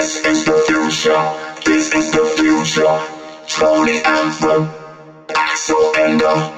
This is the future. This is the future. Slowly anthem. Axel Ender.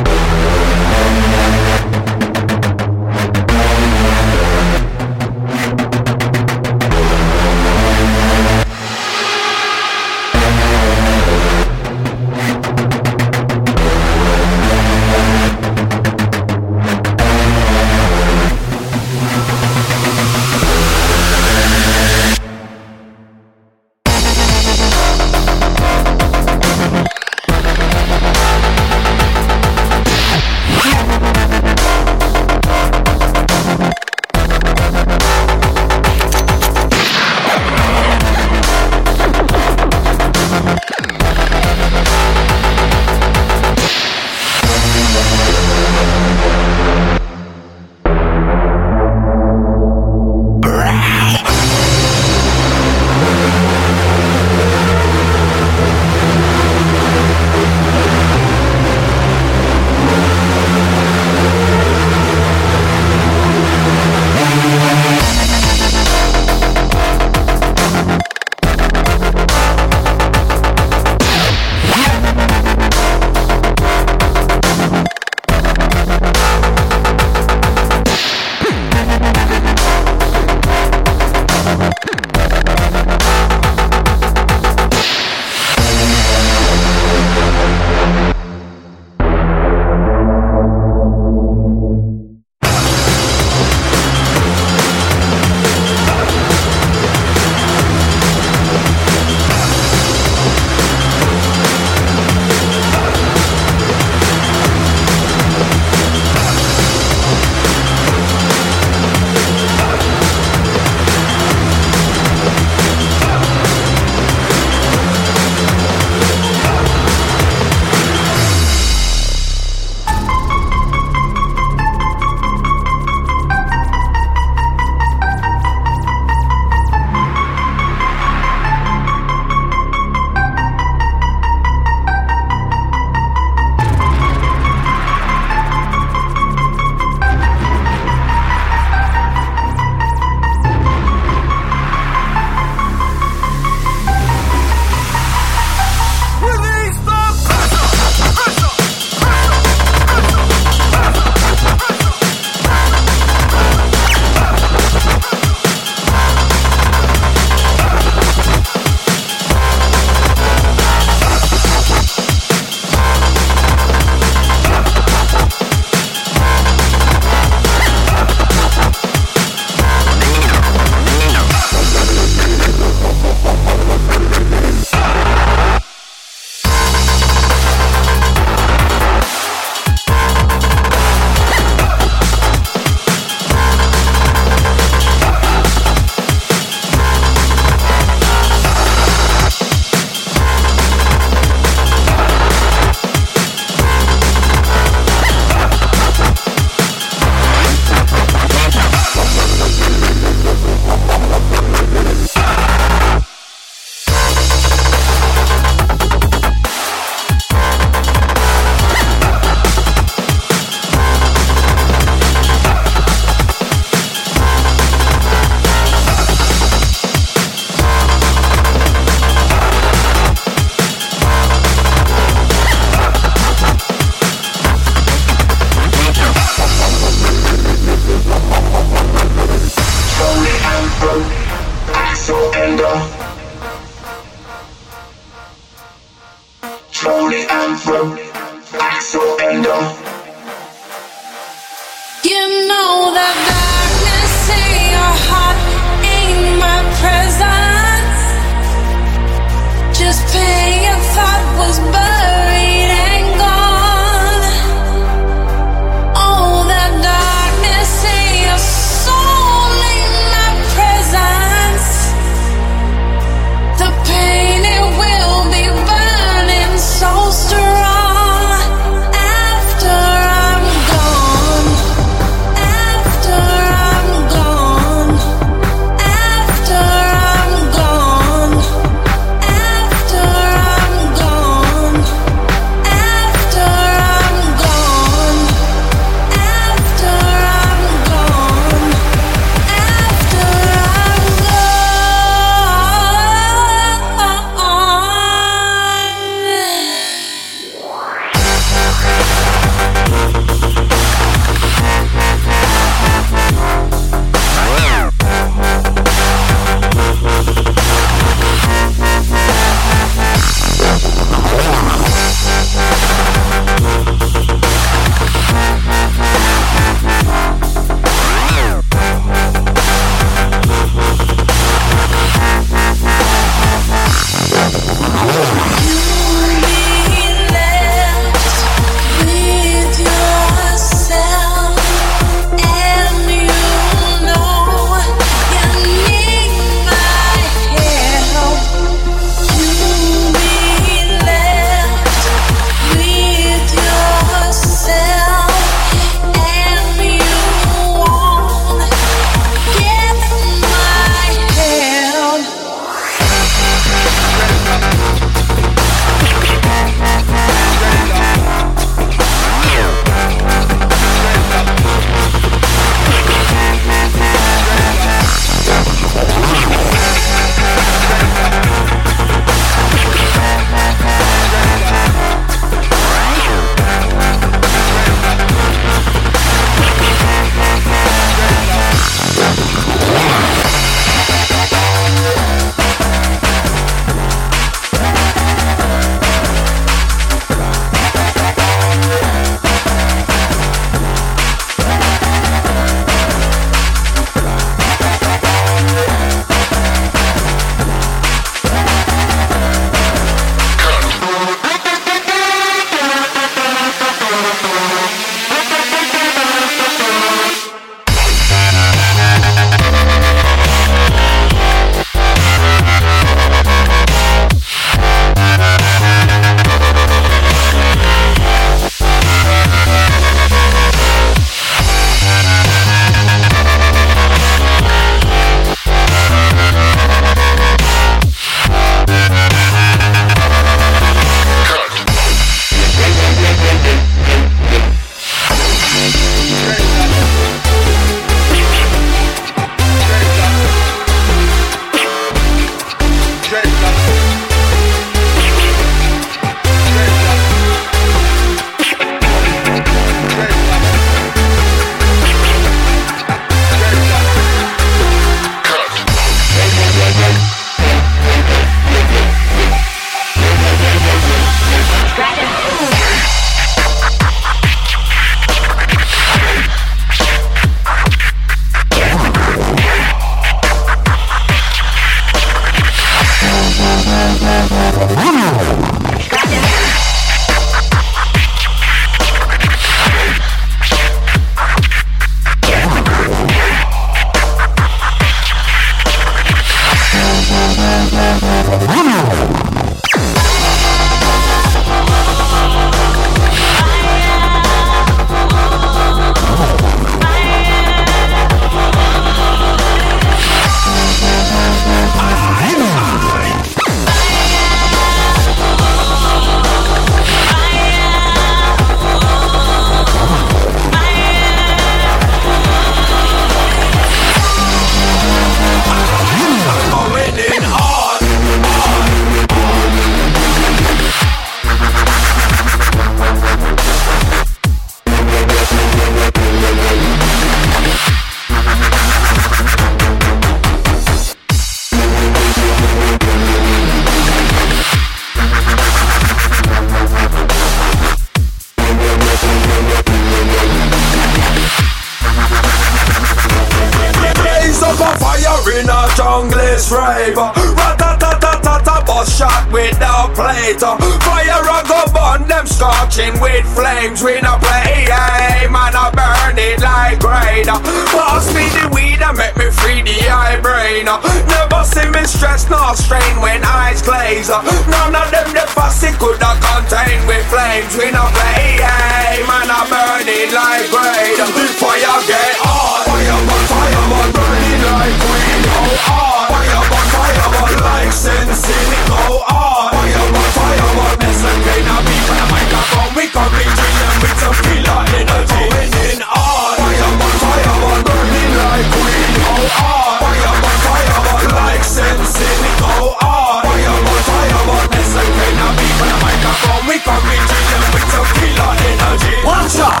Fire a go burn them scorching with flames. We no play, hey, man I burn it like rain. Pass me the weed and make me free the eye brain. Never see me stress nor strain when eyes glaze. None of them the fussy coulda contain with flames. We no play, hey, man I burn it like rain. The fire get hot, fire burning like weed. Oh hard, fire like sensing it go hard. Fire, SMK now be for the microphone. We come be drilling with some killer energy. Going in hard. Fire, burning like weed. Oh hard. Fire, like sensing it go hard. Fire, SMK now be for the microphone. We come be drilling with some killer energy. One shot.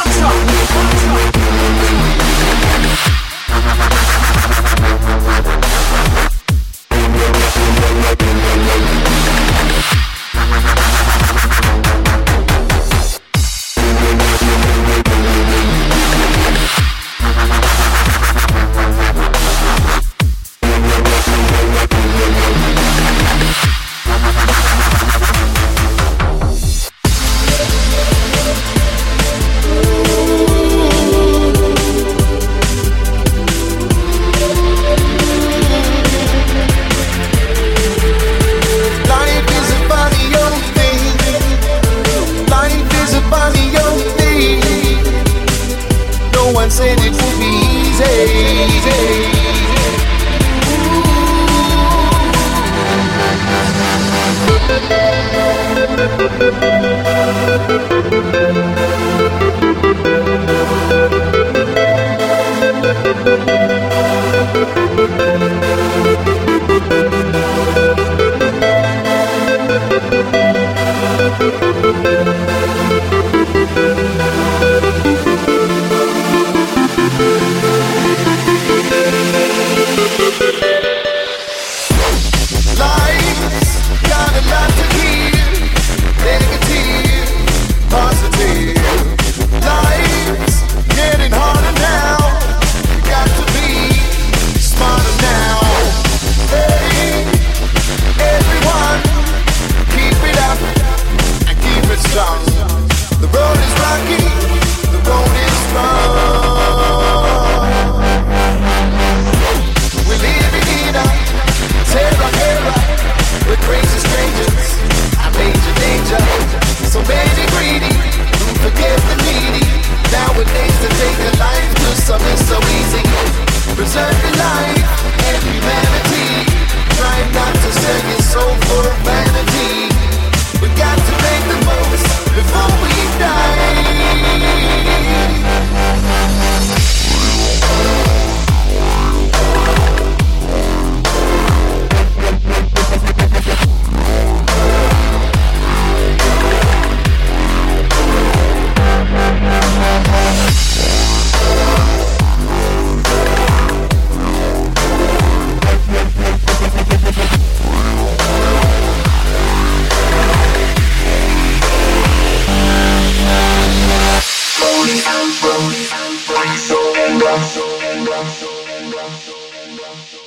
Said it would be easy. Bring so and